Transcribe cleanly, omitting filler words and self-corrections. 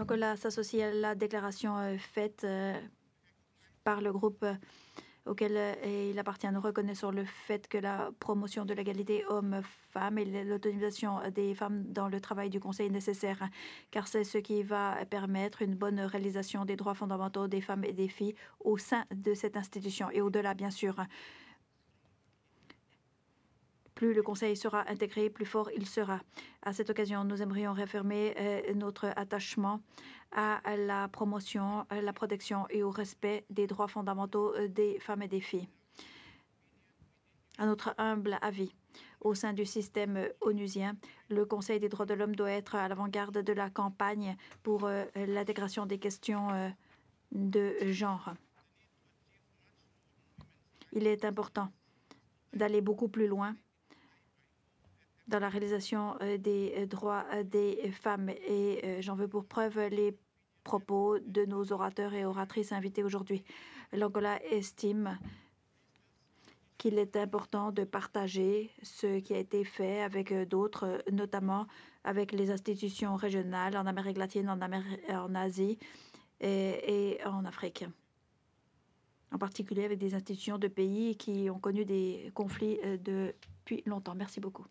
L'Angola s'associe à la déclaration faite par le groupe auquel il appartient. Nous reconnaissons le fait que la promotion de l'égalité hommes-femmes et l'autonomisation des femmes dans le travail du Conseil est nécessaire, car c'est ce qui va permettre une bonne réalisation des droits fondamentaux des femmes et des filles au sein de cette institution et au-delà, bien sûr. Plus le Conseil sera intégré, plus fort il sera. À cette occasion, nous aimerions réaffirmer notre attachement à la promotion, à la protection et au respect des droits fondamentaux des femmes et des filles. À notre humble avis, au sein du système onusien, le Conseil des droits de l'homme doit être à l'avant-garde de la campagne pour l'intégration des questions de genre. Il est important d'aller beaucoup plus loin dans la réalisation des droits des femmes. Et j'en veux pour preuve les propos de nos orateurs et oratrices invités aujourd'hui. L'Angola estime qu'il est important de partager ce qui a été fait avec d'autres, notamment avec les institutions régionales en Amérique latine, en Asie et en Afrique. En particulier avec des institutions de pays qui ont connu des conflits depuis longtemps. Merci beaucoup.